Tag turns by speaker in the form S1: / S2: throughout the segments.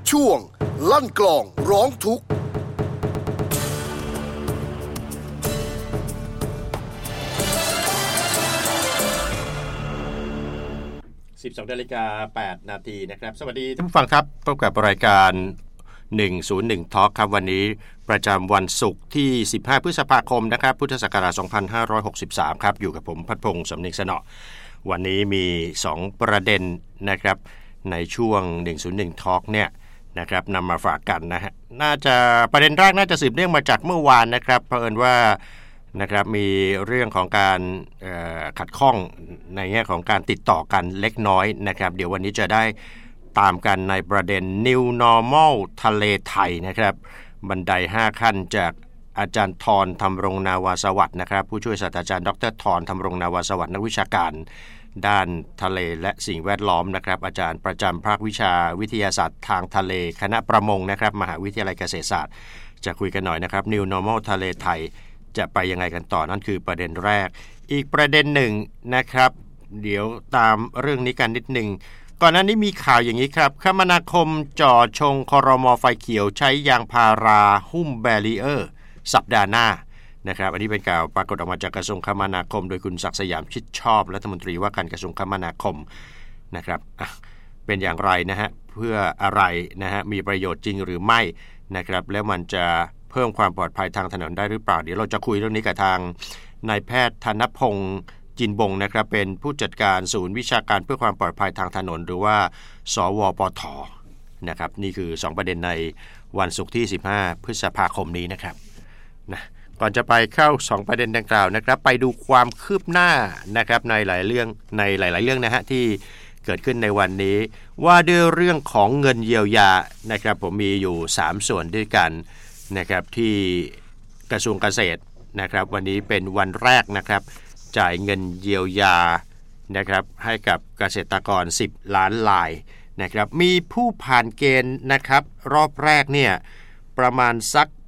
S1: ช่วงลั่นกลองร้องทุกข์
S2: 12:08 นาทีนะครับสวัสดีท่านผู้ฟังครับพบกับรายการ101 Talk ครับวันนี้ประจำวันศุกร์ที่15พฤษภาคมนะครับพุทธศักราช2563ครับอยู่กับผมพัฒพงษ์สำเนียงสนอวันนี้มี2ประเด็นนะครับในช่วง101 Talk เนี่ยนะครับนำมาฝากกันนะฮะน่าจะประเด็นแรกน่าจะสืบเนื่องมาจากเมื่อวานนะครับเผอิญว่านะครับมีเรื่องของการขัดข้องในแง่ของการติดต่อกันเล็กน้อยนะครับเดี๋ยววันนี้จะได้ตามกันในประเด็น New Normal ทะเลไทยนะครับบันได5ขั้นจากอาจารย์ธรธำรงนาวาสวัสดิ์นะครับผู้ช่วยศาสตราจารย์ดร.ธรธำรงนาวาสวัสดิ์นักวิชาการด้านทะเลและสิ่งแวดล้อมนะครับอาจารย์ประจำภาควิชาวิทยาศาสตร์ทางทะเลคณะประมงนะครับมหาวิทยาลัยเกษตรศาสตร์จะคุยกันหน่อยนะครับ New Normal ทะเลไทยจะไปยังไงกันต่อนั่นคือประเด็นแรกอีกประเด็นหนึ่งนะครับเดี๋ยวตามเรื่องนี้กันนิดหนึ่งก่อนหน้านี้มีข่าวอย่างนี้ครับคมนาคมจ่อชงครม.ไฟเขียวใช้ยางพาราหุ้มแบรีเออร์สัปดาห์หน้านะครับอันนี้เป็นข่าวปรากฏออกมาจากกระทรวงคมนาคมโดยคุณศักดิ์สยามชิดชอบรัฐมนตรีว่าการกระทรวงคมนาคมนะครับเป็นอย่างไรนะฮะเพื่ออะไรนะฮะมีประโยชน์จริงหรือไม่นะครับแล้วมันจะเพิ่มความปลอดภัยทางถนนได้หรือเปล่าเดี๋ยวเราจะคุยเรื่องนี้กับทางนายแพทย์ธนพงศ์จินบงนะครับเป็นผู้จัดการศูนย์วิชาการเพื่อความปลอดภัยทางถนนหรือว่าสวปท.นะครับนี่คือ2ประเด็นในวันศุกร์ที่15พฤษภาคมนี้นะครับนะก่อนจะไปเข้า2ประเด็นดังกล่าวนะครับไปดูความคืบหน้านะครับในหลายเรื่องนะฮะที่เกิดขึ้นในวันนี้ว่าด้วยเรื่องของเงินเยียวยานะครับผมมีอยู่3ส่วนด้วยกันนะครับที่กระทรวงเกษตรนะครับวันนี้เป็นวันแรกนะครับจ่ายเงินเยียวยานะครับให้กับเกษตรกร10ล้านรายนะครับมีผู้ผ่านเกณฑ์นะครับรอบแรกเนี่ยประมาณสัก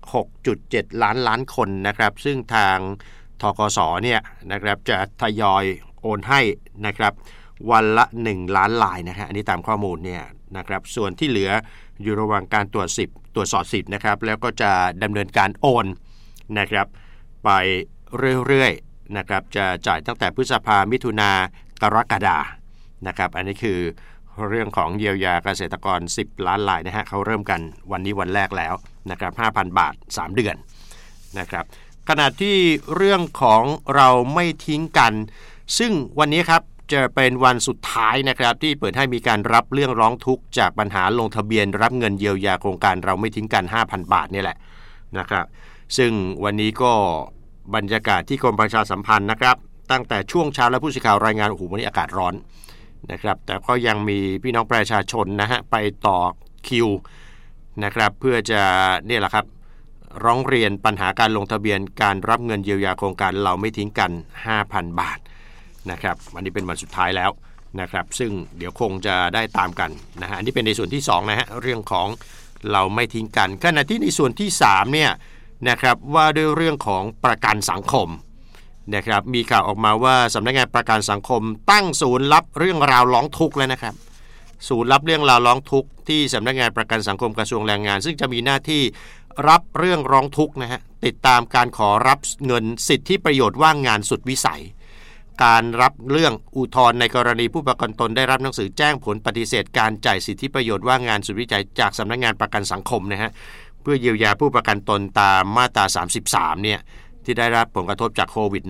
S2: 6.7 ล้านคนนะครับซึ่งทางธกสเนี่ยนะครับจะทยอยโอนให้นะครับวันละ1ล้านรายนะฮะอันนี้ตามข้อมูลเนี่ยนะครับส่วนที่เหลืออยู่ระหว่างการตรวจสอบสิทธิ์นะครับแล้วก็จะดำเนินการโอนนะครับไปเรื่อยๆนะครับจะจ่ายตั้งแต่พฤษภามิถุนากรกฎานะครับอันนี้คือเรื่องของเยียวยาเกษตรกร10ล้านรายนะฮะเขาเริ่มกันวันนี้วันแรกแล้วนะครับ 5,000 บาท3เดือนนะครับขณะที่เรื่องของเราไม่ทิ้งกันซึ่งวันนี้ครับจะเป็นวันสุดท้ายนะครับที่เปิดให้มีการรับเรื่องร้องทุกข์จากปัญหาลงทะเบียนรับเงินเยียวยาโครงการเราไม่ทิ้งกัน 5,000 บาทนี่แหละนะครับซึ่งวันนี้ก็บรรยากาศที่กรมประชาสัมพันธ์นะครับตั้งแต่ช่วงเช้าและผู้สื่อข่าวรายงานโอ้โหวันนี้อากาศร้อนนะครับแต่ก็ยังมีพี่น้องประชาชนนะฮะไปต่อคิวนะครับเพื่อจะนี่แหละครับร้องเรียนปัญหาการลงทะเบียนการรับเงินเยียวยาโครงการเราไม่ทิ้งกัน 5,000 บาทนะครับวันนี้เป็นวันสุดท้ายแล้วนะครับซึ่งเดี๋ยวคงจะได้ตามกันนะฮะอันนี้เป็นในส่วนที่2นะฮะเรื่องของเราไม่ทิ้งกันขณะที่ในส่วนที่3เนี่ยนะครับว่าด้วยเรื่องของประกันสังคมนะครับมีข่าวออกมาว่าสำนักงานประกันสังคมตั้งศูนย์รับเรื่องราวร้องทุกข์แล้วนะครับศูนย์รับเรื่องราวร้องทุกข์ที่สำนักงานประกันสังคมกระทรวงแรงงานซึ่งจะมีหน้าที่รับเรื่องร้องทุกข์นะฮะติดตามการขอรับเงินสิทธิประโยชน์ว่างงานสุดวิสัยการรับเรื่องอุทธรณ์ในกรณีผู้ประกันตนได้รับหนังสือแจ้งผลปฏิเสธการจ่ายสิทธิประโยชน์ว่างงานสุดวิสัยจากสำนักงานประกันสังคมนะฮะเพื่อเยียวยาผู้ประกันตนตามมาตรา33เนี่ยที่ได้รับผลกระทบจากโควิด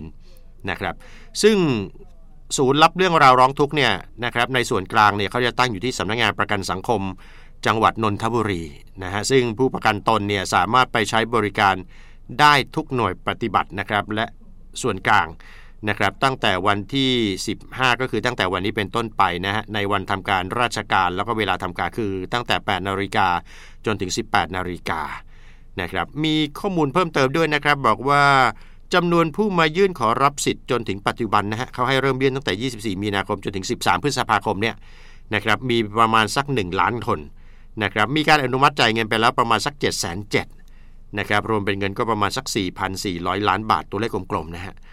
S2: -19 นะครับซึ่งศูนย์รับเรื่องราวร้องทุกข์เนี่ยนะครับในส่วนกลางเนี่ยเขาจะตั้งอยู่ที่สำนักงานประกันสังคมจังหวัดนนทบุรีนะฮะซึ่งผู้ประกันตนเนี่ยสามารถไปใช้บริการได้ทุกหน่วยปฏิบัตินะครับและส่วนกลางนะครับตั้งแต่วันที่15ก็คือตั้งแต่วันนี้เป็นต้นไปนะฮะในวันทำการราชการแล้วก็เวลาทำการคือตั้งแต่ 8:00 นจนถึง 18:00 นนะครับมีข้อมูลเพิ่มเติมด้วยนะครับบอกว่าจำนวนผู้มายื่นขอรับสิทธิ์จนถึงปัจจุบันนะฮะเขาให้เริ่มยื่นตั้งแต่24มีนาคมจนถึง13พฤษภาคมเนี่ยนะครับมีประมาณสัก1ล้านคนนะครับมีการอนุมัติจ่ายเงินไปแล้วประมาณสัก 770,000 นะครับรวมเป็นเงินก็ประมาณสัก 4,400 ล้านบาทตัวเลขกลมๆนะฮะ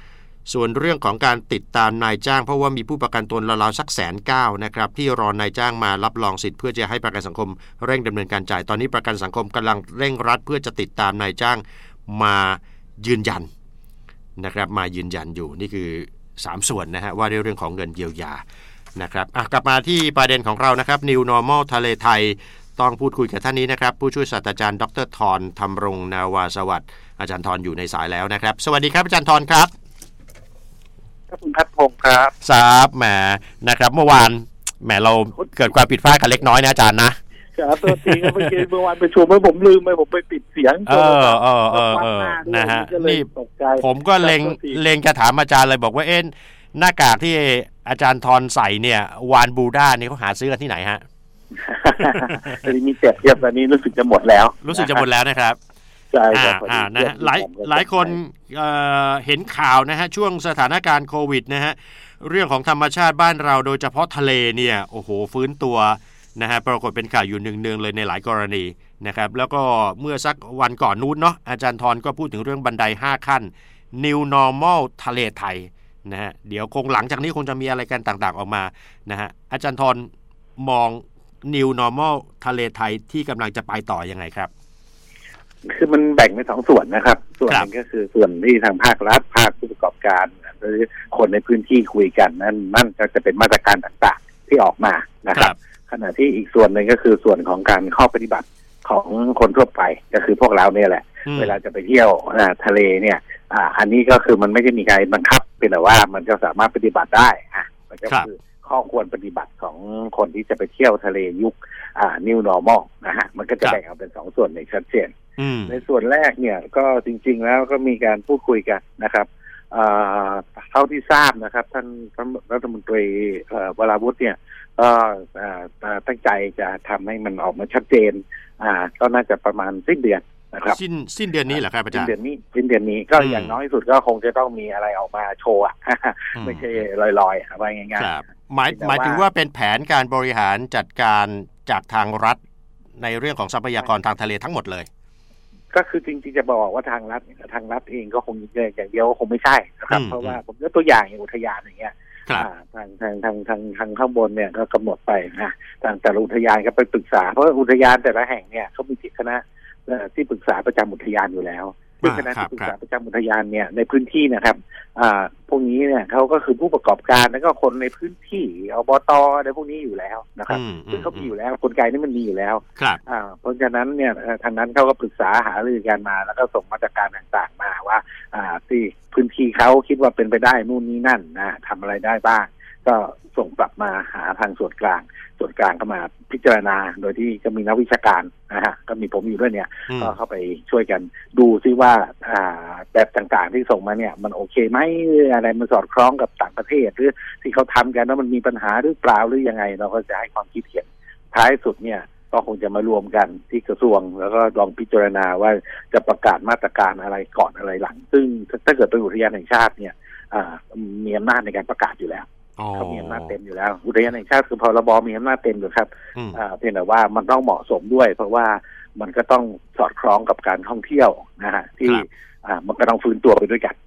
S2: ส่วนเรื่องของการติดตามนายจ้างเพราะว่ามีผู้ประกันตนราวๆสัก190,000นะครับที่รอนายจ้างมารับรองสิทธิ์เพื่อจะให้ประกันสังคมเร่งดำเนินการจ่ายตอนนี้ประกันสังคมกำลังเร่งรัดเพื่อจะติดตามนายจ้างมายืนยันนะครับมายืนยันอยู่นี่คือ3ส่วนนะฮะว่าในเรื่องของเงินเยียวยานะครับกลับมาที่ประเด็นของเรานะครับ New Normal ทะเลไทยต้องพูดคุยกับท่านนี้นะครับผู้ช่วยศาสตราจารย์ดร.ธรธรรมรงนาวาสวัสดิ์อาจารย์ธรอยู่ในสายแล้วนะครับสวัสดีครับอาจารย์ธรครับ
S3: ครับคุณพัฒพงศ์ครับ
S2: ครับแหมนะครับเมื่อวานแหมเราเกิดความผิดพลาดกันเล็กน้อยนะอาจารย์นะครับ
S3: ตัวจริงเมื่อวานประชุมผมลืมไปผมไปปิดเสียง
S2: นะฮะนี่ผมก็เล็งจะถามอาจารย์เลยบอกว่าหน้ากากที่อาจารย์ธรใส่เนี่ยวานบูด้านี่เขาหาซื้อกันที่ไหนฮะ
S3: มีเจ็บตอนนี้รู้สึกจะหมดแล้ว
S2: นะครับ
S3: ใช่ครับ
S2: นะฮะหลายคนเห็นข่าวนะฮะช่วงสถานการณ์โควิดนะฮะเรื่องของธรรมชาติบ้านเราโดยเฉพาะทะเลเนี่ยโอ้โหฟื้นตัวนะฮะปรากฏเป็นข่าวอยู่เนืองๆเลยในหลายกรณีนะครับแล้วก็เมื่อสักวันก่อนนู้นเนาะอาจารย์ธรก็พูดถึงเรื่องบันได5ขั้น New Normal ทะเลไทยนะฮะเดี๋ยวคงหลังจากนี้คงจะมีอะไรกันต่างๆออกมานะฮะอาจารย์ธรมอง New Normal ทะเลไทยที่กำลังจะไปต่อยังไงครับ
S3: คือมันแบ่งเป็น2ส่วนนะครับส่วนหนึ่งก็คือส่วนที่ทางภาครัฐภาคผู้ประกอบการหรือคนในพื้นที่คุยกันนั่นก็จะเป็นมาตรการต่างๆที่ออกมานะครับขณะที่อีกส่วนหนึ่งก็คือส่วนของการข้อปฏิบัติของคนทั่วไปก็คือพวกเราเนี่ยแหละเวลาจะไปเที่ยวทะเลเนี่ยอันนี้ก็คือมันไม่ได้มีการบังคับเป็นแต่ว่ามันก็สามารถปฏิบัติได้มันก็คือข้อควรปฏิบัติของคนที่จะไปเที่ยวทะเลยุคNew Normal นะฮะมันก็จะแบ่งออกเป็น2ส่วนในชัดเจนในส่วนแรกเนี่ยก็จริงๆแล้วก็มีการพูดคุยกันนะครับเท่าที่ทราบนะครับท่านรัฐมนตรีวราวุฒิเนี่ยก็ตั้งใจจะทำให้มันออกมาชัดเจนก็น่าจะประมาณสิ้นเดือนนะครับ
S2: สิ้นเดือนนี้เหรอครับอาจารย์
S3: สิ้นเดือนนี้ก็อย่างน้อยสุดก็คงจะต้องมีอะไรออกมาโชว์ไม่ใช่ลอยๆอะไรง่าย
S2: ๆหมายถึงว่าเป็นแผนการบริหารจัดการจากทางรัฐในเรื่องของทรัพยากรทางทะเลทั้งหมดเลย
S3: ก็คือจริงๆจะบอกว่าทางรัฐเองก็คงอย่างเดียวคงไม่ใช่นะครับเพราะว่าผมยกตัวอย่างอย่างอุทยานอย่างเงี้ยทางข้างบนเนี่ยก็กำหนดไปนะทางแต่ละอุทยานก็ไปปรึกษาเพราะอุทยานแต่ละแห่งเนี่ยเขามีคณะที่ปรึกษาประจำอุทยานอยู่แล้วซึ่งคณะที่ปรึกษาประจำอุทยานเนี่ยในพื้นที่นะครับพวกนี้เนี่ยเขาก็คือผู้ประกอบการแล้วก็คนในพื้นที่อบต.อะไรพวกนี้อยู่แล้วนะครับซึ่งเขามีอยู่แล้วกลไกนี้มันมีอยู่แล้วเพราะฉะนั้นเนี่ยทางนั้นเขาก็ปรึกษาหารือกันมาแล้วก็ส่งมาตรการต่างๆมาว่าที่พื้นที่เขาคิดว่าเป็นไปได้นู่นนี่นั่นทำอะไรได้บ้างก็ส่งกลับมาหาทางส่วนกลางก็มาพิจารณาโดยที่ก็มีนักวิชาการนะฮะก็มีผมอยู่ด้วยเนี่ยก็เข้าไปช่วยกันดูซิว่าแบบต่างๆที่ส่งมาเนี่ยมันโอเคไหมอะไรมันสอดคล้องกับต่างประเทศหรือที่เขาทำกันแล้วมันมีปัญหาหรือเปล่าหรือยังไงเราก็จะให้ความคิดเห็นท้ายสุดเนี่ยก็คงจะมารวมกันที่กระทรวงแล้วก็ลองพิจารณาว่าจะประกาศมาตรการอะไรก่อนอะไรหลังซึ่งถ้าเกิดเป็นอุทยานแห่งชาติเนี่ยมีอำนาจในการประกาศอยู่แล้วเขามีอำนาจเต็มอยู่แล้วอุทยานแห่งชาติคือพรบมีอำนาจเต็มอยู่ครับเพียงแต่ว่ามันต้องเหมาะสมด้วยเพราะว่ามันก็ต้องสอดคล้องกับการท่องเที่ยวนะฮะที่มันก็ต้องฟื้นตัวไปด้วยกัน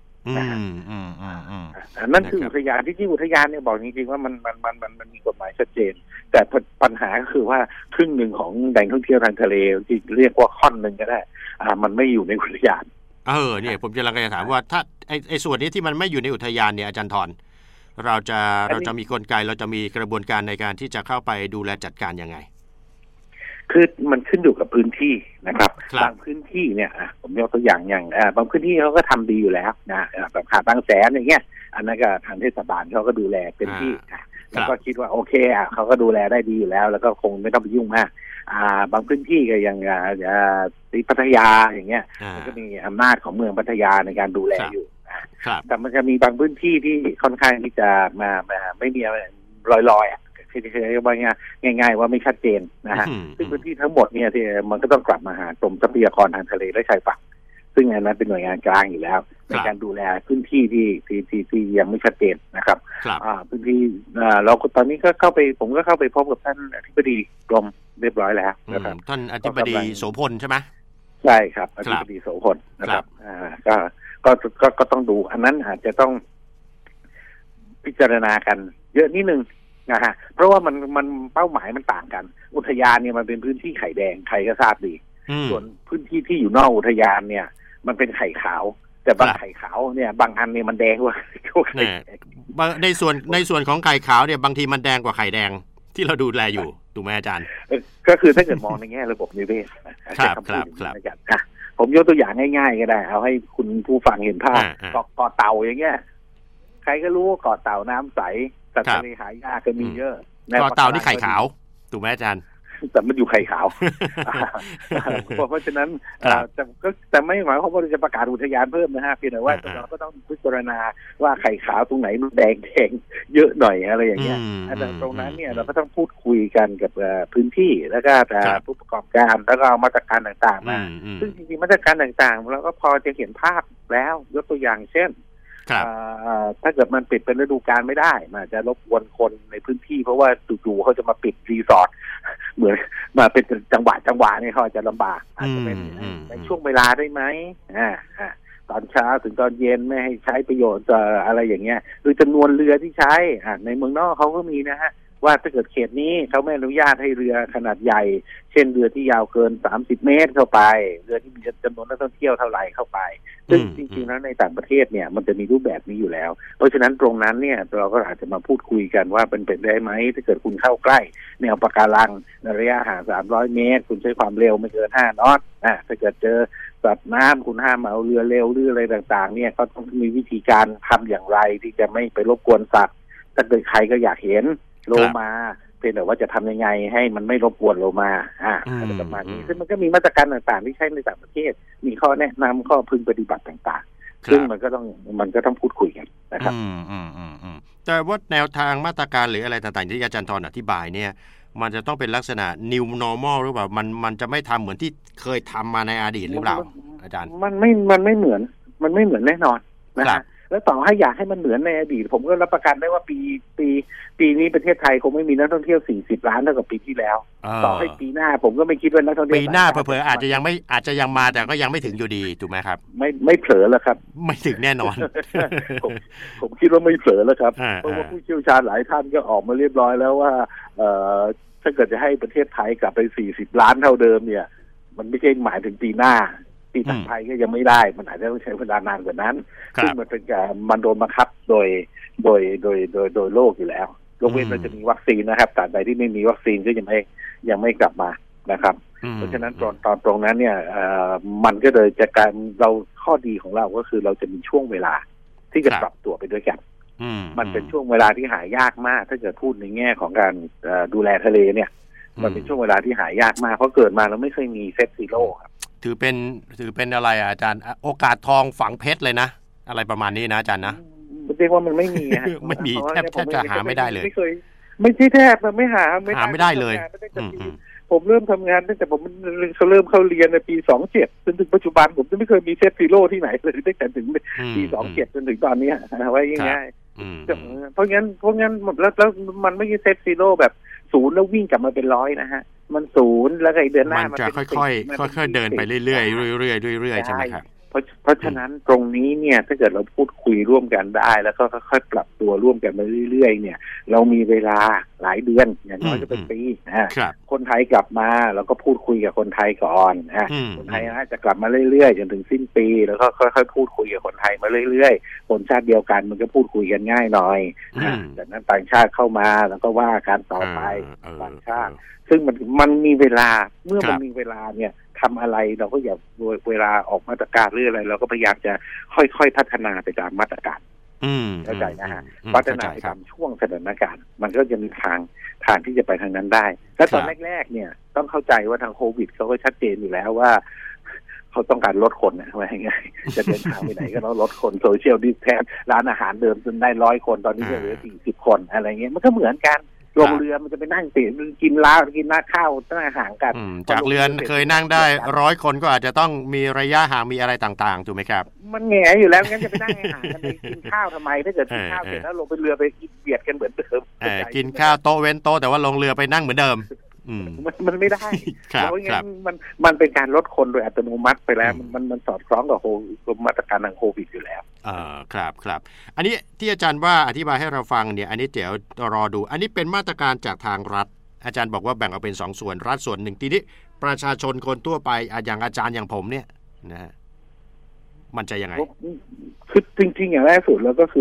S3: นั่นคืออุทยานที่อุทยานเนี่ยบอกจริงๆว่ามันมีกฎหมายชัดเจนแต่ปัญหาก็คือว่าครึ่งหนึ่งของแหล่งท่องเที่ยวทางทะเลที่เรียกว่าค่อนหนึ่งก็ได้มันไม่อยู่ในอุทยาน
S2: เนี่ยผมกำลังจะถามว่าถ้าไอ้ส่วนนี้ที่มันไม่อยู่ในอุทยานเนี่ยอาจารย์ธรเราจะมีกลไกเราจะมีกระบวนการในการที่จะเข้าไปดูแลจัดการยังไง
S3: คือมันขึ้นอยู่กับพื้นที่นะครับบางพื้นที่เนี่ยผมยกตัวอย่างบางพื้นที่เขาก็ทำดีอยู่แล้วนะแบบหาดบางแสนอย่างเงี้ยอันนั้นก็ทางเทศบาลเขาก็ดูแลเป็นที่แล้วก็คิดว่าโอเคเขาก็ดูแลได้ดีอยู่แล้วแล้วก็คงไม่ต้องไปยุ่งมากบางพื้นที่ก็อย่างที่พัทยาอย่างเงี้ยมันก็มีอำนาจของเมืองพัทยาในการดูแลอยู่แต่มันจะมีบางพื้นที่ที่ค่อนข้างที่จะมาไม่มีลอยที่เรียกว่าง่ายๆว่าไม่ชัดเจนนะฮะซึ่งพื้นที่ทั้งหมดเนี่ยที่มันก็ต้องกลับมาหากรมทรัพยากรทางทะเลและชายฝั่งซึ่งอันนั้นเป็นหน่วยงานกลางอยู่แล้วในการดูแลพื้นที่ที่ยังไม่ชัดเจนนะครับพื้นที่เราตอนนี้ก็ผมก็เข้าไปพบกับท่านอธิบดีกรมเรียบร้อยแล้วนะครับ
S2: ท่านอธิบดีโสพลใช่ไหม
S3: ใช่ครับอธิบดีโสพลนะครับก็ต้องดูอันนั้นอาจจะต้องพิจารณากันเยอะนิดนึงนะฮะเพราะว่ามันเป้าหมายมันต่างกันอุทยานเนี่ยมันเป็นพื้นที่ไข่แดงใครก็ทราบดีส่วนพื้นที่ที่อยู่นอกอุทยานเนี่ยมันเป็นไข่ขาวแต่บางไข่ขาวเนี่ยบางอันเนี่ยมันแดงกว่าไข่
S2: ในส่วนของไข่ขาวเนี่ยบางทีมันแดงกว่าไข่แดงที่เราดูแลอยู่ถูกไหมอาจารย์
S3: ก็คือถ้าเกิดมองในแง่ระบบนิเวศ
S2: ครับ
S3: ผมยกตัวอย่างง่ายๆก็ได้เอาให้คุณผู้ฟังเห็นภาพเกาะเต่าอย่างเงี้ยใครก็รู้ว่าเกาะเต่าน้ำใสสัตว์ทะเลหายากก็มีเยอะ
S2: เกาะเต่านี่ไข่ขาวถูกไหมอาจารย์
S3: แต่มันอยู่ไข่ขาวเพราะฉะนั้นแต่ไม่หมายความว่าจะประกาศอุทยานเพิ่มนะฮะเพียงแต่ว่าเราก็ต้องพิจารณาว่าไข่ขาวตรงไหนมันแดงเยอะหน่อยอะไรอย่างเงี้ยแต่ตรงนั้นเนี่ยเราก็ต้องพูดคุยกันกับพื้นที่แล้วก็ผู้ประกอบการแล้วก็เอามาตรการต่างๆมาซึ่งจริงๆมาตรการต่างๆเราก็พอจะเห็นภาพแล้วยกตัวอย่างเช่นถ้าเกิดมันปิดเป็นฤดูกาลไม่ได้มันจะรบกวนคนในพื้นที่เพราะว่าจู่ๆเขาจะมาปิดรีสอร์ทเหมือนมาเป็นจังหวะเนี่ยเขาจะลำบากอาจจะเป็นในช่วงเวลาได้ไหมตอนเช้าถึงตอนเย็นไม่ให้ใช้ประโยชน์อะไรอย่างเงี้ยหรือจำนวนเรือที่ใช้ในเมืองนอกเขาก็มีนะฮะว่าถ้าเกิดเขตนี้เขาไม่อนุญาตให้เรือขนาดใหญ่เช่นเรือที่ยาวเกิน30เมตรเข้าไปเรือที่มีจำนวนนักท่องเที่ยวเท่าไหร่เข้าไปซึ่งจริงๆแล้วในต่างประเทศเนี่ยมันจะมีรูปแบบนี้อยู่แล้วเพราะฉะนั้นตรงนั้นเนี่ยเราก็อาจจะมาพูดคุยกันว่าเป็นไปได้ไหมถ้าเกิดคุณเข้าใกล้แนวปะการังในระยะห่าง300เมตรคุณใช้ความเร็วไม่เกิน5 นอตถ้าเกิดเจอสัตว์น้ำคุณห้ามเอาเรือเร็วหรืออะไรต่างๆเนี่ยก็ต้องมีวิธีการทำอย่างไรที่จะไม่ไปรบกวนสัตว์ถ้าเกิดใครก็อยากเห็นโลมาเป็นแต่ว่าจะทำยังไงให้มันไม่รบกวนโลมาอะไรประมาณนี้ซึ่งมันก็มีมาตรการต่างๆที่ใช้ในต่างประเทศมีข้อแนะนำข้อพึงปฏิบัติต่างๆซึ่งมันก็ต้องพูดคุยกันนะครับ
S2: แต่ว่าแนวทางมาตรการหรืออะไรต่างๆที่อาจารย์ธรอธิบายเนี่ยมันจะต้องเป็นลักษณะ new normal หรือเปล่ามันจะไม่ทำเหมือนที่เคยทำมาในอดีตหรือเปล่าอาจารย์
S3: มันไม่เหมือนแน่นอนนะฮะแล้วต่อให้อยากให้มันเหมือนในอดีตผมก็รับประกันได้ว่าปีนี้ประเทศไทยคงไม่มีนักท่องเที่ยว40 ล้านเท่ากับปีที่แล้วต่อให้ปีหน้าผมก็ไม่คิดว่านักท่องเที่ยว
S2: ปีหน้าเผลอๆอาจจะยังมาแต่ก็ยังไม่ถึงอยู่ดีถูกไหมครับ
S3: ไม่เผลอแล้วครับ
S2: ไม่ถึงแน่นอน
S3: ผมคิดว่าไม่เผลอแล้วครับเพราะว่าผู้เชี่ยวชาญหลายท่านก็ออกมาเรียบร้อยแล้วว่าถ้าเกิดจะให้ประเทศไทยกลับไป40 ล้านเท่าเดิมเนี่ยมันไม่ใช่หมายถึงปีหน้าปีต่อไปก็ยังไม่ได้มันอาจจะต้องใช้เวลานานกว่านั้นซึ่งมันเป็นการมันโดนบังคับโดยโลกอยู่แล้วยกเว้นเราจะมีวัคซีนนะครับแต่ใดที่ไม่มีวัคซีนก็ยังไม่กลับมานะครับเพราะฉะนั้นตรงนั้นเนี่ยมันก็เลยจะการเราข้อดีของเราก็คือเราจะมีช่วงเวลาที่จะปรับตัวไปด้วยกันมันเป็นช่วงเวลาที่หายากมากถ้าเกิดพูดในแง่ของการดูแลทะเลเนี่ยมันเป็นช่วงเวลาที่หายากมากเพราะเกิดมาเราไม่เคยมีเซตซีโร่ครับ
S2: ถือเป็นอะไรอาจารย์โอกาสทองฝังเพชรเลยนะอะไรประมาณนี้นะอาจารย์นะ
S3: เรียกว่ามันไม่มี
S2: ไม่มีแทบจะหาไม่ได้เลย
S3: ไม่ใช่แทบมันไม่หา
S2: ไม่ได้เลย
S3: ผมเริ่มทำงานตั้งแต่ผมเริ่มเข้าเรียนในปี27จนถึงปัจจุบันผมจะไม่เคยมีเซตซีโร่ที่ไหนเลยตั้งแต่ถึงปี27จนถึงตอนนี้ไว้ง่ายๆเพราะงั้นแล้วมันไม่ใช่เซตซีโร่แบบ0แล้ววิ่งกลับมาเป็น100นะฮะมัน0แล้วไอ้เดือนหน้า
S2: มันจะค่อยๆเดินไปเรื่อยๆเรื่อยๆใช่ไหมครับ
S3: เพราะฉะนั้นตรงนี้เนี่ยถ้าเกิดเราพูดคุยร่วมกันได้แล้วก็ค่อยๆปรับตัวร่วมกันมาเรื่อยๆเนี่ยเรามีเวลาหลายเดือนอย่างน้อยจะเป็นปีคนไทยกลับมาเราก็พูดคุยกับคนไทยก่อนคนไทยน่าจะกลับมาเรื่อยๆจนถึงสิ้นปีแล้วก็ค่อยๆพูดคุยกับคนไทยมาเรื่อยๆคนชาติเดียวกันมันก็พูดคุยกันง่ายหน่อยจากนั้นต่างชาติเข้ามาแล้วก็ว่าการต่อไปต่างชาติซึ่งมันมีเวลาเมื่อมันมีเวลาเนี่ยทำอะไรเราก็อย่าเวลาออกมาตรการหรืออะไรเราก็พยายามจะค่อยๆพัฒนาไปตามมาตรการเข้าใจนะฮะพัฒนาไปตามช่วงสถานการณ์มันก็จะมีทางที่จะไปทางนั้นได้และตอนแรกๆเนี่ยต้องเข้าใจว่าทางโควิดเขาก็ชัดเจนอยู่แล้วว่าเขาต้องการลดคนนะว่าไงจะเดินทางไปไหนก็ต้องลดคนโซเชียลดิสแทนร้านอาหารเดิมจนได้100 คนตอนนี้เหลือ40 คนอะไรเงี้ยมันก็เหมือนกันลงเรือมันจะไปนั่งติดกินเหล้ากินหน้าข้าวตั้งห่างกัน
S2: จากเรือนเคยนั่งได้100 คนก็อาจจะต้องมีระยะห่างมีอะไรต่างๆถูกไหมครับ
S3: มันแง่อยู่แล้วงั้นจะไปนั่งห่างกันไปกินข้าวทำไมถ้าเกิดกินข้าวเสร็จแล้วลงไปเรือไปเบียดกันเหมือนเดิม
S2: กินข้าวโต๊ะเว้นโต๊ะแต่ว่าลงเรือไปนั่งเหมือนเดิม
S3: มันไม่ได้เพราะงั้นมันเป็นการลดคนโดยอัตโนมัติไปแล้วมันสอดคล้องกับมาตรการทางโควิดอยู่แล้ว
S2: ครับอันนี้ที่อาจารย์ว่าอธิบายให้เราฟังเนี่ยอันนี้เดี๋ยวรอดูอันนี้เป็นมาตรการจากทางรัฐอาจารย์บอกว่าแบ่งออกเป็น2ส่วนรัฐส่วนหนึ่งทีนี้ประชาชนคนทั่วไปอย่างอาจารย์อย่างผมเนี่ยนะฮะมันจะยังไง
S3: คือจริงๆอย่างแรกสุดแล้วก็คือ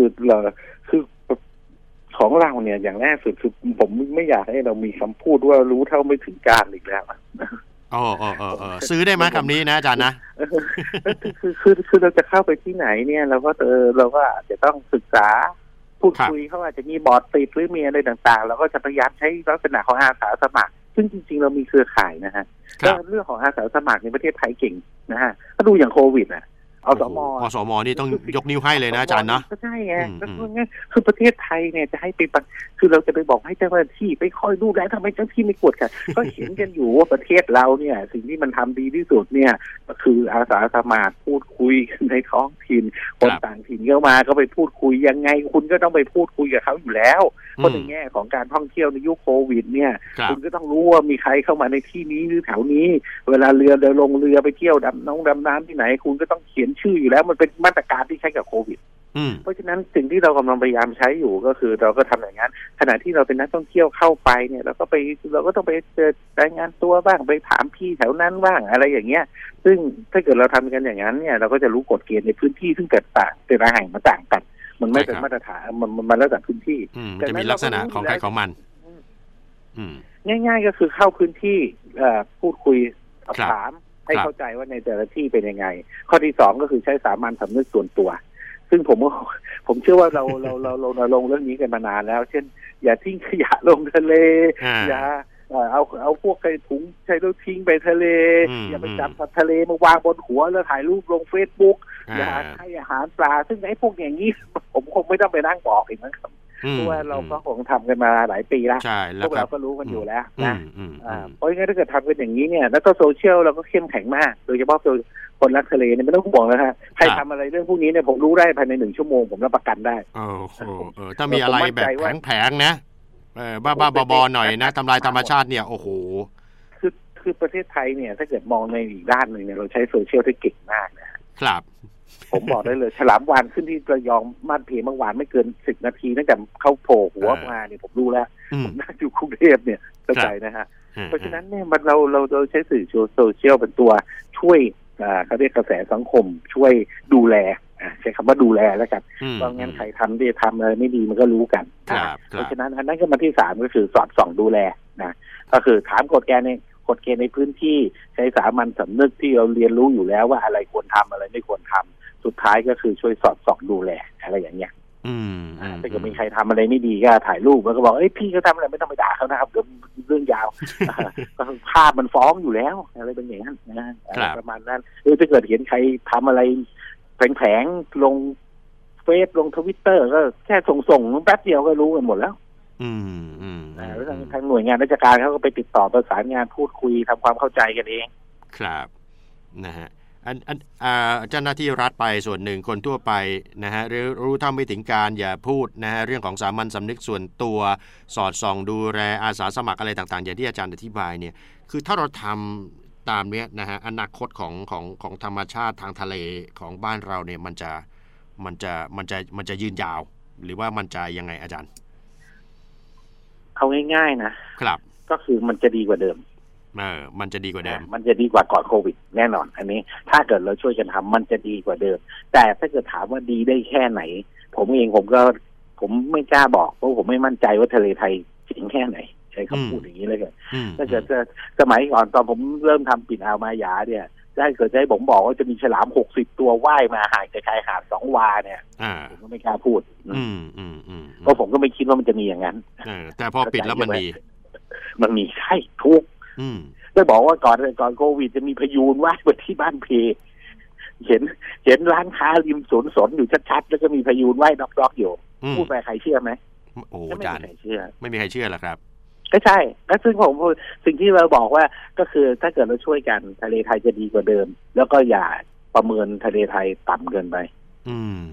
S3: ของเราเนี่ยอย่างแรกสุดคือผมไม่อยากให้เรามีคำพูดว่ารู้เท่าไม่ถึงการอีกแล้ว
S2: ซื้อได้ไหมคำนี้นะอาจารย์นะ
S3: คือเราจะเข้าไปที่ไหนเนี่ยเราก็อาจจะต้องศึกษาพูดคุยเขาอาจจะมีบอร์ดติดหรือมีอะไรต่างๆเราก็จะพยายามใช้ลักษณะของอาสาสมัครซึ่งจริงๆเรามีเครือข่ายนะฮะก็เรื่องของอาสาสมัครในประเทศไทยเก่งนะฮะถ้าดูอย่างโควิดอ
S2: สม.นี่ต้องยกนิ้วให้เลยนะอาจารย์นะ
S3: ก็ใช่ไงคือประเทศไทยเนี่ยจะให้ไปคือเราจะไปบอกให้เจ้าหน้าที่ไปคอยดูแลทำไมเจ้าหน้าที่ไม่กวดขันก็เห็นกันอยู่ว่าประเทศเราเนี่ยสิ่งที่มันทำดีที่สุดเนี่ยก็คืออาสาสมัครพูดคุยในท้องถิ่นคนต่างถิ่นเข้ามาก็ไปพูดคุยยังไงคุณก็ต้องไปพูดคุยกับเขาอยู่แล้วเพราะในแง่ของการท่องเที่ยวในยุคโควิดเนี่ยคุณก็ต้องรู้ว่ามีใครเข้ามาในที่นี้หรือแถวนี้เวลาเรือลงเรือไปเที่ยวดำน้ำที่ไหนคุณก็ต้องเขียนชื่ออยู่แล้วมันเป็นมาตรการที่ใช้กับโควิดเพราะฉะนั้นสิ่งที่เรากำลังพยายามใช้อยู่ก็คือเราก็ทำอย่างนั้นขณะที่เราเป็นนักท่องเที่ยวเข้าไปเนี่ยเราก็ต้องไปเจอรายงานตัวบ้างไปถามพี่แถวนั้นบ้างอะไรอย่างเงี้ยซึ่งถ้าเกิดเราทำกันอย่างนั้นเนี่ยเราก็จะรู้กฎเกณฑ์ในพื้นที่ซึ่งแตกต่างแต่ละแห่งมันต่างกันมันไม่เป็นมาตรฐานมันแล้วแต่พื้นที่
S2: จะมีลักษณะของใครของมัน
S3: ง่ายๆก็คือเข้าพื้นที่พูดคุยสอบถามให้เข้าใจว่าในแต่ละที่เป็นยังไงข้อที่2ก็คือใช้สามัญสำนึกส่วนตัวซึ่งผมเชื่อว่าเราลงเรื่องนี้กันมานานแล้วเช่นอย่าทิ้งขยะลงทะเลอย่าเอาพวกไอ้ถุงใช้แล้วทิ้งไปทะเลอย่าไปจับสัตว์ทะเลมาวางบนหัวแล้วถ่ายรูปลง Facebook อย่าให้อาหารปลาซึ่งไอ้พวกอย่างนี้ผมคงไม่ต้องไปนั่งบอกอีกนะครับเพราะว่าเราก็คงทำกันมาหลายปีแล้วพวกเราก็รู้กันอยู่แล้วนะเพราะงั้นถ้าเกิดทำกันอย่างนี้เนี่ยแล้วก็โซเชียลเราก็เข้มแข็งมากโดยเฉพาะคนรักทะเลเนี่ยไม่ต้องห่วงนะฮะใครทำอะไรเรื่องพวกนี้เนี่ยผมรู้ได้ภายใน1 ชั่วโมงผมรับประกันได้
S2: ถ้ามีอะไรแบบแผลงๆนะบ้าบอหน่อยนะทำลายธรรมชาติเนี่ยโอ้โห
S3: คือประเทศไทยเนี่ยถ้าเกิดมองในอีกด้านหนึ่งเนี่ยเราใช้โซเชียลได้เก่งมาก
S2: นะครับ
S3: ผมบอกได้เลยฉลามวาฬขึ้นที่ระยองม่านเพเมื่อวานไม่เกิน10 นาทีตั้งแต่เขาโผล่หัวมาเนี่ยผมรู้แล้วผมนั่งอยู่กรุงเทพเนี่ยเข้าใจนะฮะเพราะฉะนั้นเนี่ยเราใช้สื่อโซเชียลเป็นตัวช่วยเขาเรียกกระแสสังคมช่วยดูแลใช้คำว่าดูแลแล้วกันเพราะงั้นใครทำอะไรไม่ดีมันก็รู้กันเพราะฉะนั้นอันนั้นก็มาที่3ก็คือสอดส่องดูแลนะก็คือถามกฎเกณฑ์ในพื้นที่ใช้สามัญสำนึกที่เราเรียนรู้อยู่แล้วว่าอะไรควรทำอะไรไม่ควรทำสุดท้ายก็คือช่วยสอดส่องดูแลอะไรอย่างเงี้ยถ้าเกิดมีใครทำอะไรไม่ดีก็ถ่ายรูปแล้วก็บอกพี่เขาทำอะไรไม่ต้องไปด่าเขานะครับเดี๋ยวเรื่องยาวภาพมันฟ้องอยู่แล้วอะไรเป็นอย่างนั้นนะประมาณนั้นถ้าเกิดเห็นใครทำอะไรแผลงลงเฟซลงTwitterก็แค่ส่งแป๊บเดียวก็รู้กันหมดแล้วแล้วทางหน่วยงานราชการเขาก็ไปติดต่อประสานงานพูดคุยทำความเข้าใจกันเอง
S2: ครับนะฮะเจ้าหน้าที่รัฐไปส่วนหนึ่งคนทั่วไปนะฮะรู้เท่าไม่ถึงการอย่าพูดนะฮะเรื่องของสามัญสำนึกส่วนตัวสอดส่องดูแลอาสาสมัครอะไรต่างๆอย่างที่อาจารย์อธิบายเนี่ยคือถ้าเราทำตามเนี้ยนะฮะอนาคตของธรรมชาติทางทะเลของบ้านเราเนี่ยมันจะยืนยาวหรือว่ามันจะยังไงอาจารย์
S3: เอาง่ายๆนะครับก็คือมันจะดีกว่าเดิม
S2: มันจะดีกว่าเดิม
S3: มันจะดีกว่าก่อนโควิดแน่นอนอันนี้ถ้าเกิดเราช่วยกันทำมันจะดีกว่าเดิมแต่ถ้าเกิดถามว่าดีได้แค่ไหนผมไม่กล้าบอกเพราะผมไม่มั่นใจว่าทะเลไทยจริงแค่ไหนใช้คำพูดอย่างนี้เลยกันถ้าเกิดสมัยก่อนตอนผมเริ่มทำปิ่นอ่าวมายาเนี่ยได้เกิดให้ผมบอกว่าจะมีฉลาม60 ตัวว่ายมาห่างจากชายหาด2 วาเนี่ยผมก็ไม่กล้าพูดเพราะผมก็ไม่คิดว่ามันจะมีอย่างนั้น
S2: แต่พอปิดแล้วมัน
S3: มีใช่ทุกได้บอกว่าก่อนโควิดจะมีพยูนว่ายไปที่บ้านเพเห็นร้านค้าริมสนอยู่ชัดๆแล้วก็มีพยูนว่ายด็อกๆอยู่พูดไปใครเชื่อไหม
S2: โอ้อาจารย์ไม่มีใครเชื่อหรอกครับ
S3: ก็ใช่แล้วซึ่งผมสิ่งที่เราบอกว่าก็คือถ้าเกิดเราช่วยกันทะเลไทยจะดีกว่าเดิมแล้วก็อย่าประเมินทะเลไทยต่ำเกินไป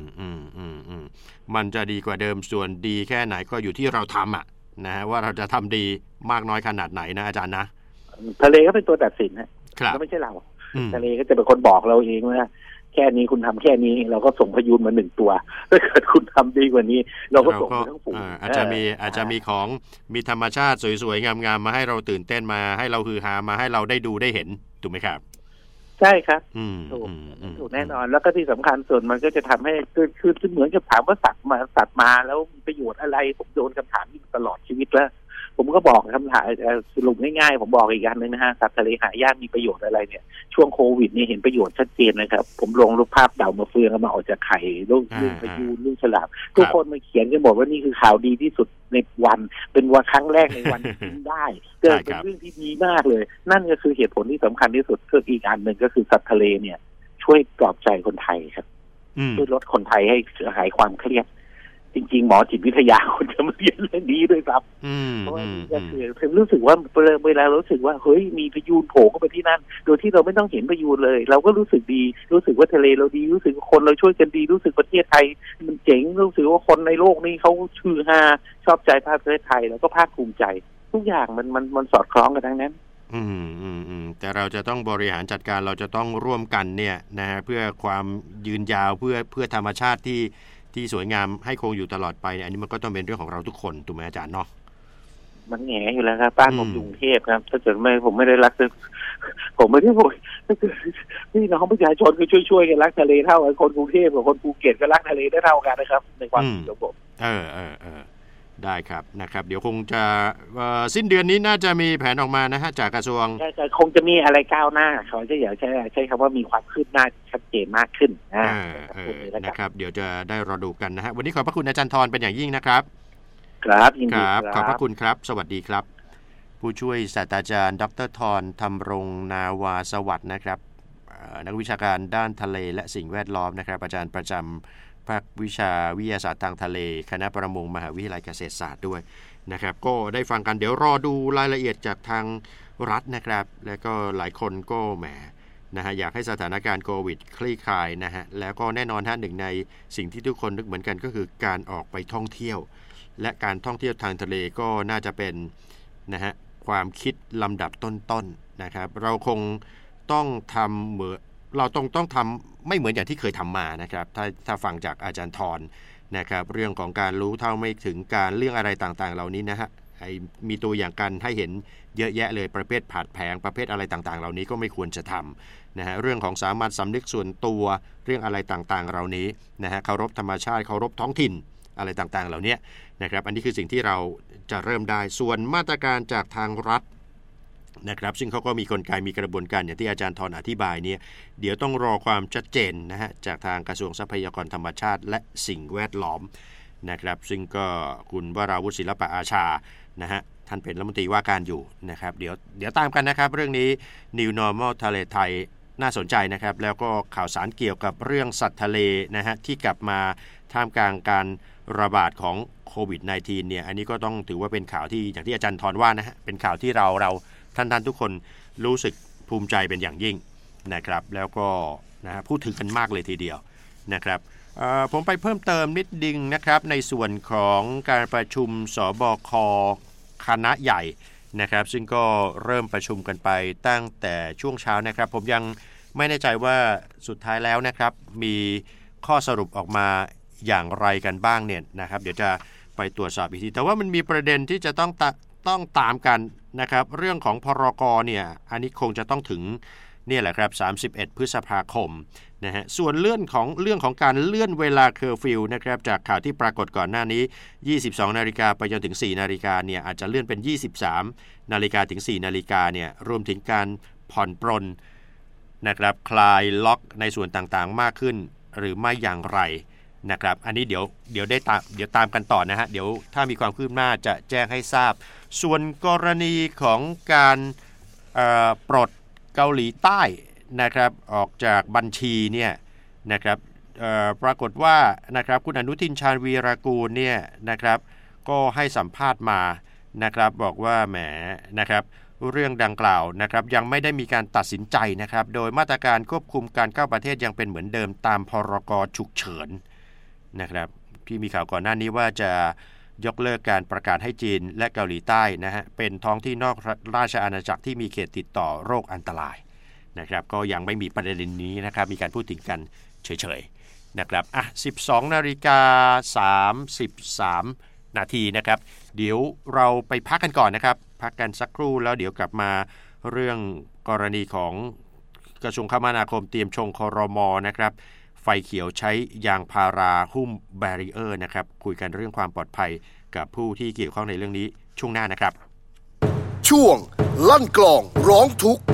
S2: มันจะดีกว่าเดิมส่วนดีแค่ไหนก็อยู่ที่เราทำนะฮะว่าเราจะทำดีมากน้อยขนาดไหนนะอาจารย์นะ
S3: ทะเลก็เป็นตัวตัดสินนะก็ไม่ใช่เราทะเลก็จะเป็นคนบอกเราเองว่าแค่นี้คุณทำแค่นี้เราก็ส่งพยูนมา1 ตัวถ้าเกิดคุณทำดีกว่านี้เราก็ส่งไปทั้งฝูง
S2: อาจจะมีของมีธรรมชาติสวยๆงามๆมาให้เราตื่นเต้นมาให้เราฮือฮามาให้เราได้ดูได้เห็นถูกไหมครับ
S3: ใช่ครับถูกแน่นอนแล้วก็ที่สำคัญส่วนมันก็จะทำให้คือเหมือนกับถามว่าสัตว์มาแล้วมีประโยชน์อะไรผมโดนคำถามนี้ตลอดชีวิตแล้วผมก็บอกคำถามสรุปง่ายๆผมบอกอีกอย่างนึงนะฮะสัตว์ทะเลหายากมีประโยชน์อะไรเนี่ยช่วงโควิดนี่เห็นประโยชน์ชัดเจนนะครับผมลงรูปภาพเต่ามาเฟืองมาออกจากไข่ลูกพยูนลูกฉลามทุกคนมาเขียนกันหมดว่านี่คือข่าวดีที่สุดในวันเป็นวันครั้งแรกในวันที่ได้เกิดเป็นเรื่องที่ดีมากเลยนั่นก็คือเหตุผลที่สำคัญที่สุดคืออีกอันหนึ่งก็คือสัตว์ทะเลเนี่ยช่วยปลอบใจคนไทยครับช่วยลดคนไทยให้หายความเครียดจริงๆหมอจิตวิทยาคนจะมาเรียนเรื่องนี้ด้วยครับเพราะว่าก็คือผมรู้สึกว่าเวลารู้สึกว่าเฮ้ยมีพยูนโผล่เข้าไปที่นั่นโดยที่เราไม่ต้องเห็นพยูนเลยเราก็รู้สึกดีรู้สึกว่าทะเลเราดีรู้สึกคนเราช่วยกันดีรู้สึกประเทศไทยมันเจ๋งรู้สึกว่าคนในโลกนี้เขาชื่อฮาชอบใจประเทศไทยแล้วก็ภาคภูมิใจทุกอย่างมันสอดคล้องกันทั้งนั้น
S2: แต่เราจะต้องบริหารจัดการเราจะต้องร่วมกันเนี่ยนะฮะเพื่อความยืนยาวเพื่อธรรมชาติที่สวยงามให้คงอยู่ตลอดไปเนี่ยอันนี้มันก็ต้องเป็นเรื่องของเราทุกคนถูกไหมอาจารย์เนาะ
S3: มันแง่อยู่แล้วครับบ้านผมอยู่กรุงเทพครับถ้าเกิดผมไม่ได้รักผมไม่ได้บ่นนี่น้องประชาชนก็ช่วยกันรักทะเลเท่ากันคนกรุงเทพกับคนภูเก็ตก็รักทะเลได้เท่ากันนะครับในความคิดของผม
S2: ได้ครับนะครับเดี๋ยวคงจะสิ้นเดือนนี้น่าจะมีแผนออกมานะฮะจากกระทรวง
S3: คงจะมีอะไรก้าวหน้าเขาจะอยากใช้คำว่ามีความคืบหน้าชัดเจนมากขึ้น
S2: นะครับเดี๋ยวจะได้รอดูกันนะฮะวันนี้ขอบพระคุณอาจารย์ธรเป็นอย่างยิ่งนะครับ
S3: ครับยินดี
S2: ครับขอบพระคุณครับสวัสดีครับผู้ช่วยศาสตราจารย์ดร.ธรธรรมรงนาวาสวัสดิ์นะครับนักวิชาการด้านทะเลและสิ่งแวดล้อมนะครับอาจารย์ประจำภาควิชาวิทยาศาสตร์ทางทะเลคณะประมงมหาวิทยาลัยเกษตรศาสตร์ด้วยนะครับก็ได้ฟังกันเดี๋ยวรอดูรายละเอียดจากทางรัฐนะครับและก็หลายคนก็แหมนะฮะอยากให้สถานการณ์โควิดคลี่คลายนะฮะแล้วก็แน่นอนหนึ่งในสิ่งที่ทุกคนนึกเหมือนกันก็คือการออกไปท่องเที่ยวและการท่องเที่ยวทางทะเลก็น่าจะเป็นนะฮะความคิดลำดับต้นๆนะครับเราคงต้องทำเหมือนเราต้องทำไม่เหมือนอย่างที่เคยทำมานะครับถ้าฟังจากอาจารย์ธรนะครับเรื่องของการรู้เท่าไม่ถึงการเรื่องอะไรต่างๆเหล่านี้นะฮะมีตัวอย่างกันให้เห็นเยอะแยะเลยประเภทผาดแผงประเภทอะไรต่างๆเหล่านี้ก็ไม่ควรจะทำนะฮะเรื่องของสามัญสำนึกส่วนตัวเรื่องอะไรต่างๆเหล่านี้นะฮะเคารพธรรมชาติเคารพท้องถิ่นอะไรต่างๆเหล่านี้นะครับอันนี้คือสิ่งที่เราจะเริ่มได้ส่วนมาตรการจากทางรัฐนะครับซึ่งเขาก็มีกลไกมีกระบวนการอย่างที่อาจารย์ธรอธิบายเนี่ยเดี๋ยวต้องรอความชัดเจนนะฮะจากทางกระทรวงทรัพยากรธรรมชาติและสิ่งแวดล้อมนะครับซึ่งก็คุณวราวุฒิศิลปะอาชานะฮะท่านเป็นรัฐมนตรีว่าการอยู่นะครับเดี๋ยวตามกันนะครับเรื่องนี้ New Normal ทะเลไทยน่าสนใจนะครับแล้วก็ข่าวสารเกี่ยวกับเรื่องสัตว์ทะเลนะฮะที่กลับมาท่ามกลางการระบาดของโควิด -19 เนี่ยอันนี้ก็ต้องถือว่าเป็นข่าวที่อย่างที่อาจารย์ธรว่านะฮะเป็นข่าวที่เราท่านทุกคนรู้สึกภูมิใจเป็นอย่างยิ่งนะครับแล้วก็นะพูดถึงกันมากเลยทีเดียวนะครับผมไปเพิ่มเติมนิดนึงนะครับในส่วนของการประชุมสบคคณะใหญ่นะครับซึ่งก็เริ่มประชุมกันไปตั้งแต่ช่วงเช้านะครับผมยังไม่แน่ใจว่าสุดท้ายแล้วนะครับมีข้อสรุปออกมาอย่างไรกันบ้างเนี่ยนะครับเดี๋ยวจะไปตรวจสอบอีกทีแต่ว่ามันมีประเด็นที่จะต้องตามกันนะครับเรื่องของพรก.เนี่ยอันนี้คงจะต้องถึงนี่แหละครับ31พฤษภาคมนะฮะส่วนเรื่องของการเลื่อนเวลาเคอร์ฟิวนะครับจากข่าวที่ปรากฏก่อนหน้านี้ 22 นาฬิกาไปจนถึง 4 นาฬิกาเนี่ยอาจจะเลื่อนเป็น 23 นาฬิกาถึง 4 นาฬิกาเนี่ยรวมถึงการผ่อนปรนนะครับคลายล็อกในส่วนต่างๆมากขึ้นหรือไม่อย่างไรนะครับอันนี้เดี๋ยวตามกันต่อนะฮะเดี๋ยวถ้ามีความคืบหน้าจะแจ้งให้ทราบส่วนกรณีของการปลดเกาหลีใต้นะครับออกจากบัญชีเนี่ยนะครับปรากฏว่านะครับคุณอนุทินชาญวีรกูลเนี่ยนะครับก็ให้สัมภาษณ์มานะครับบอกว่าแหมนะครับเรื่องดังกล่าวนะครับยังไม่ได้มีการตัดสินใจนะครับโดยมาตรการควบคุมการเข้าประเทศยังเป็นเหมือนเดิมตามพรกฉุกเฉินนะครับที่มีข่าวก่อนหน้านี้ว่าจะยกเลิกการประกาศให้จีนและเกาหลีใต้นะฮะเป็นท้องที่นอกราชอาณาจักรที่มีเขตติดต่อโรคอันตรายนะครับก็ยังไม่มีประเด็นนี้นะครับมีการพูดถึงกันเฉยๆนะครับ12:33 นาทีนะครับเดี๋ยวเราไปพักกันก่อนนะครับพักกันสักครู่แล้วเดี๋ยวกลับมาเรื่องกรณีของกระทรวงคมนาคมเตรียมชงครม.นะครับไฟเขียวใช้ยางพาราหุ้มแบรีเออร์นะครับคุยกันเรื่องความปลอดภัยกับผู้ที่เกี่ยวข้องในเรื่องนี้ช่วงหน้านะครับ
S1: ช่วงลั่นกลองร้องทุกข์